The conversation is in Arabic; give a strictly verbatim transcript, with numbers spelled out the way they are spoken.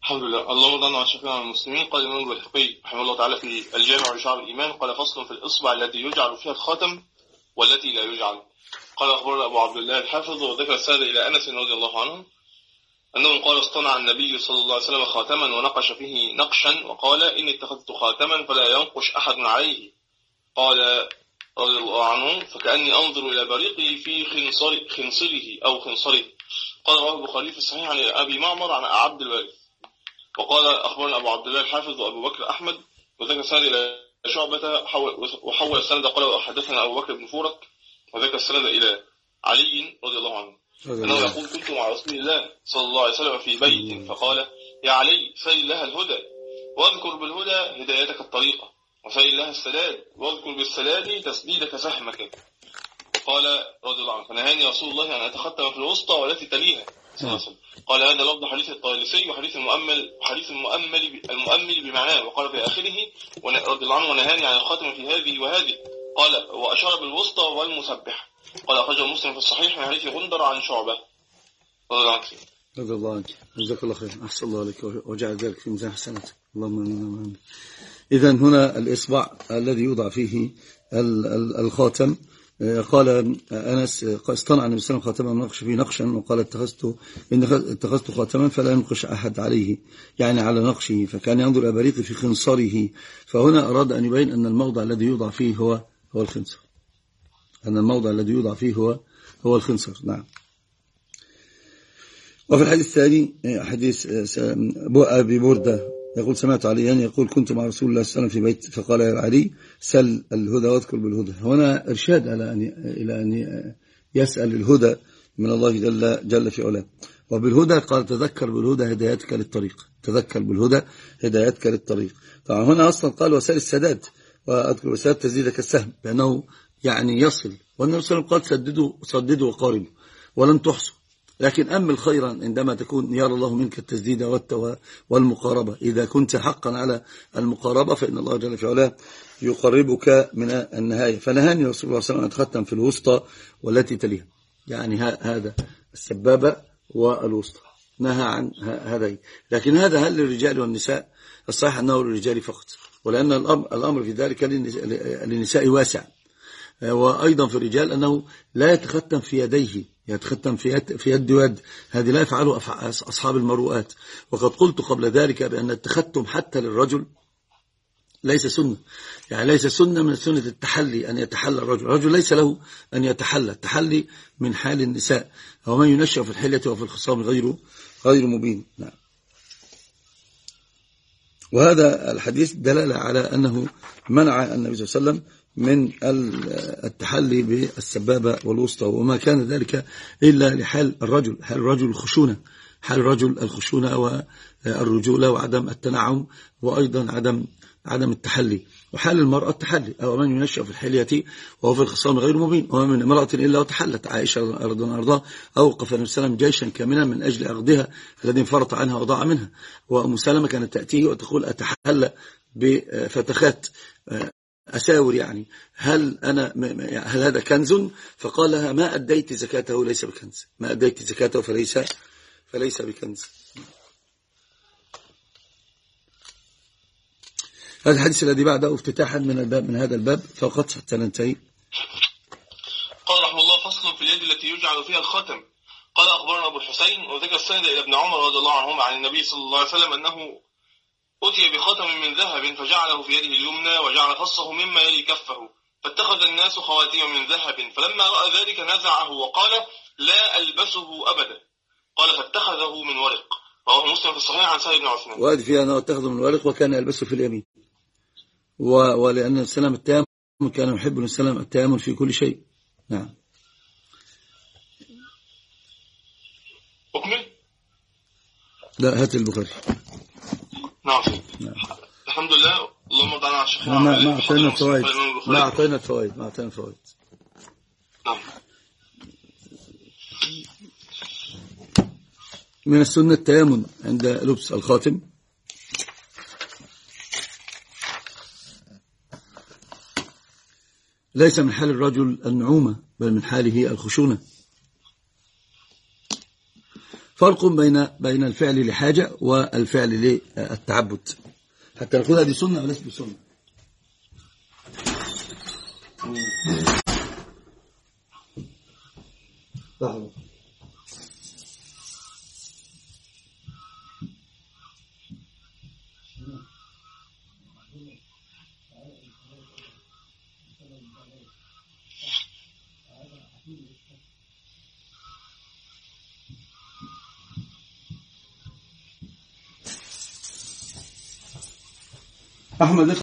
الحمد لله. اللهم ضعنا وشفينا عن المسلمين. قال الإمام البيهقي رحمه الله تعالى في الجامع لشعب الإيمان، قال فصل في الإصبع التي يجعل فيها الخاتم والتي لا يجعل. قال أخبرنا أبو عبد الله الحافظ وذكر السادة إلى أنس رضي الله عنه أنه قال اصطنع النبي صلى الله عليه وسلم خاتما ونقش فيه نقشا وقال إني اتخذت خاتما فلا ينقش أحد عليه. قال رضي الله عنه فكأني أنظر إلى بريقه في خنصر خنصره أو خنصره. قال رواه البخاري في الصحيح عن أبي معمر عن عبد الوارث. وقال أخبرنا أبو عبد الله الحافظ وأبو بكر أحمد وذكر السند إلى شعبة وحول السند. قال حدثنا أبو بكر بن فورك وذكر السند إلى علي رضي الله عنه أنه يقول كنت مع رسول الله صلى الله عليه وسلم في بيت فقال يا علي سل الله الهدى واذكر بالهدى هدايتك الطريقة وسل الله السداد واذكر بالسداد تسديدك سهمك. قال رضي الله عنه فنهاني رسول الله أن أتختم في الوسطى والتي تليها صلى الله عليه وسلم. قال هذا لفظ حديث الطيالسي وحديث المؤمل حديث المؤمل المؤمل بمعناه. وقال في آخره رضي الله عنه ونهاني عن الخاتم في هذه وهذه. قال وأشار بالوسطى والمسبح. قال أخرجه مسلم في الصحيح من حديث غندر عن شعبة رضي الله عنه. رضي الله عنك جزاك الله خير أحسن الله عليك وجعل ذلك في ميزان حسناتك اللهم آمين. إذن هنا الإصبع الذي يوضع فيه الخاتم. قال أنس اصطنع النبي صلى الله عليه وسلم خاتما ونقش فيه نقشا وقال اتخذت إن اتخذت خاتما فلا ينقش أحد عليه يعني على نقشه فكان ينظر إلى بريقه في خنصره. فهنا أراد أن يبين أن الموضع الذي يوضع فيه هو هو الخنصر أن الموضع الذي يوضع فيه هو هو الخنصر. نعم. وفي الحديث الثاني حديث أبي بردة يقول سمعت عليا يقول كنت مع رسول الله صلى الله عليه وسلم في بيت فقال يا علي سل الهدى واذكر بالهدى. هنا إرشاد على أن إلى أن يسأل الهدى من الله جل جل في علاه. وبالهدى قال تذكر بالهدى هدايتك للطريق تذكر بالهدى هدايتك للطريق. طبعا هنا أصلا قال وسائل السداد وأذكر السداد تزيدك السهم بأنه يعني يصل. والنبي صلى الله عليه وسلم قال سددوا صددوا وقاربوا ولن تحصوا لكن أمل خيرا عندما تكون يرى الله منك التسديد والمقاربة. إذا كنت حقا على المقاربة فإن الله جل في علاه يقربك من النهاية. فنهاني رسول الله صلى الله عليه وسلم أتختم في الوسطى والتي تليها يعني هذا السبابة والوسطى نهى عن هذين. لكن هذا هل للرجال والنساء؟ الصحيح أنه للرجال فقط ولأن الأمر في ذلك للنساء واسع. وأيضا في الرجال أنه لا يتختم في يديه يتختم في يد في يد ويد هذه لا يفعله أصحاب المروءات. وقد قلت قبل ذلك بأن التختم حتى للرجل ليس سنة يعني ليس سنة من سنة التحلي أن يتحلى الرجل. الرجل ليس له أن يتحلى التحلي من حال النساء ومن ينشأ في الحلية وفي الخصام غير غير مبين. نعم. وهذا الحديث دلالة على أنه منع النبي صلى الله عليه وسلم من التحلي بالسبابة والوسطى وما كان ذلك إلا لحال الرجل حال الرجل الخشونة حال الرجل الخشونة والرجولة وعدم التنعم وأيضا عدم عدم التحلي. وحال المرأة التحلي أو من ينشأ في الحلية وهو في الخصام غير مبين وما من امرأة إلا وتحلت. عائشة رضي الله عنها أوقف النبي صلى الله عليه وسلم جيشا كاملا من أجل أخذها الذي انفرط عنها وضاع منها. وأم سلمة كانت تأتيه وتقول أتحلى بفتخات أساور يعني هل أنا هل هذا كنز؟ فقال لها ما أديت زكاته ليس بكنز ما أديت زكاته فليس فليس بكنز. هذا الحديث الذي بعده افتتاحا من الباب من هذا الباب فقط حتى ننتهي. قال رحمه الله فصل في اليد التي يجعل فيها الختم. قال أخبرنا أبو الحسين وذكر السند إلى ابن عمر رضي الله عنهما عن النبي صلى الله عليه وسلم أنه أتي بخاتم من ذهب فجعله في يده اليمنى وجعل فصه مما يلي كفه فاتخذ الناس خواتيم من ذهب فلما رأى ذلك نزعه وقال لا ألبسه أبدا. قال فاتخذه من ورق. رواه مسلم في الصحيح عن سهل بن عثمان. وهذه فيها أنه اتخذه من ورق وكان يلبسه في اليمين و... ولأن السلام التام كان يحب السلام التام في كل شيء. نعم. أكمل. لا هات البخاري. نعم. نعم. الحمد لله. اللهم ضعنا على الشيخ. ما أعطينا الفوائد ما أعطينا الفوائد ما أعطينا الفوائد. نعم. من السنة التيامن عند لبس الخاتم. ليس من حال الرجل النعومة بل من حاله الخشونة. فرق بين بين الفعل لحاجة والفعل للتعبد، حتى نقول هذه سنة وليس بسنة. لحظة. أحمد